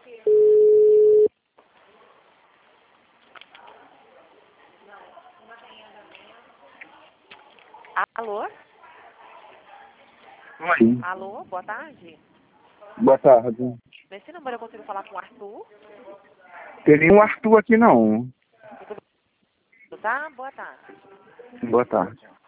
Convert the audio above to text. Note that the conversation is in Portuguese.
Alô? Oi. Alô, boa tarde. Boa tarde. Nesse número eu consigo falar com o Arthur? Tem nenhum Arthur aqui não. Tudo bem, tá? Boa tarde. Boa tarde.